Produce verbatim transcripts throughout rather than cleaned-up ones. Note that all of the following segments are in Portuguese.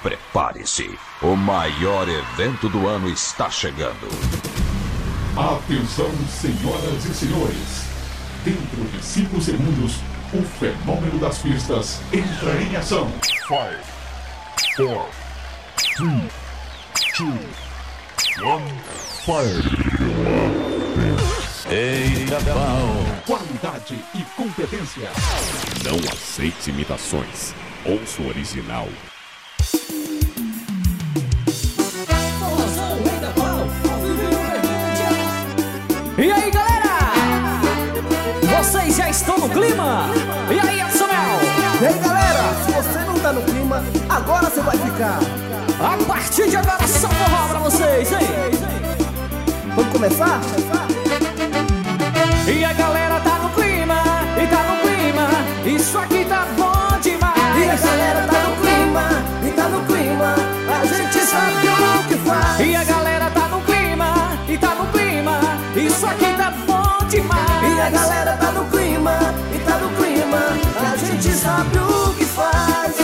Prepare-se, o maior evento do ano está chegando. Atenção, senhoras e senhores. Dentro de cinco segundos, o fenômeno das pistas entra em ação. Five, four, three, two, one, fire. Eita, pau! Qualidade e competência. Não aceite imitações. Ouça o original. E aí, galera? Vocês já estão no clima? E aí, Samuel? E aí, galera? Se você não tá no clima, agora você vai ficar. A partir de agora, só forró pra vocês, hein? Vamos começar? E a galera tá no clima, e tá no clima. Isso aqui tá bom demais. E a galera tá no clima, e tá no clima. A gente sabe o que faz. E a galera tá no clima, e tá no clima. Isso aqui tá bom demais. E a galera tá no clima, e tá no clima. A gente sabe o que faz.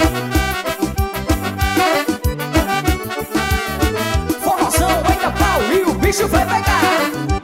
Forrozão, ainda pau e o bicho vai pegar.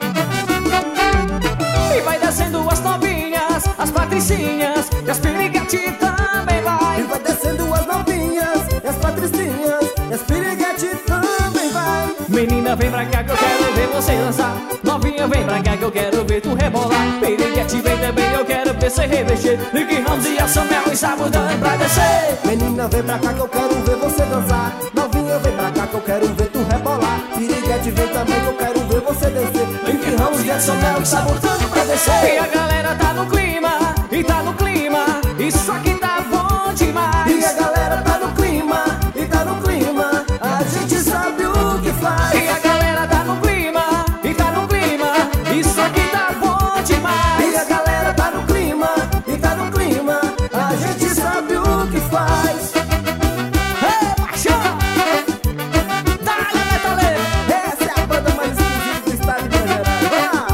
E vai descendo as novinhas, as patricinhas, e as piriguete também vai. E vai descendo as novinhas, e as patricinhas, e as piriguete também vai. Menina, vem pra cá que eu quero ver você dançar. Novinha, vem pra cá que eu quero ver tu rebolar. Piriguete, vem também, eu quero ver você remexer. Nick Ramos e a Samuel está mudando pra descer. Menina, vem pra cá que eu quero ver você dançar. Novinha, vem pra cá que eu quero ver tu rebolar. Piriguete, vem também que eu quero ver você descer. Nick Ramos e a Samuel está mudando pra descer. E a galera tá no clima, e tá no clima. Isso aqui tá bom demais. E a galera tá no clima, e tá no clima. A gente sabe o que faz. E a galera tá no clima, e tá no clima. Isso aqui tá bom demais. E a galera tá no clima, e tá no clima. A gente sabe o que faz. Ei, paixão! Dale, metaleiro! Essa é a banda mais esquisita do estado de Minas Gerais. Vai lá!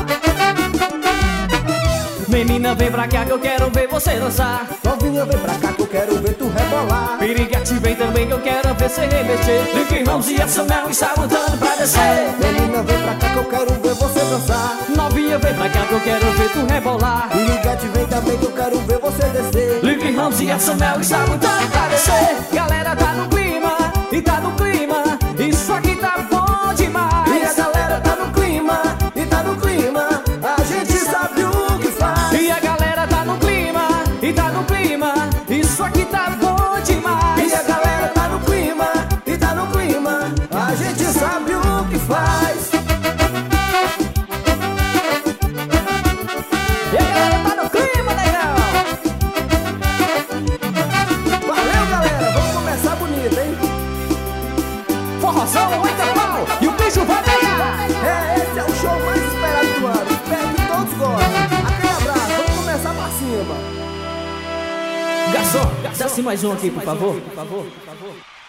Menina, vem pra cá que eu quero ver você dançar. Novinha, vem pra cá que eu quero ver tu rebolar. Piriguete, vem também que eu quero ver você remexer. Nick Ramos e a Samuel está mudando pra descer. Menina, vem pra cá que eu quero ver você dançar. Novinha, vem pra cá que eu quero ver tu rebolar. Piriguete, vem também que eu quero ver você descer. Nick Ramos e a Samuel está mudando pra descer. Galera tá no clima, e tá no clima. Isso aqui tá bom demais. E a galera tá no clima, e tá no clima. A gente sabe o que faz. E a galera tá no clima, e tá no clima. Isso aqui tá bom demais. E a galera tá no clima, e tá no clima. A gente sabe o que faz. E a galera tá no clima, legal. Valeu, galera, vamos começar bonito, hein? Forrozão, oito pau, e o bicho vai pegar. É, esse é o show mais esperado do ano. Espero que todos gostem. Aquele abraço, vamos começar pra cima. Garçom, desce mais um aqui, por favor. Por favor, por favor.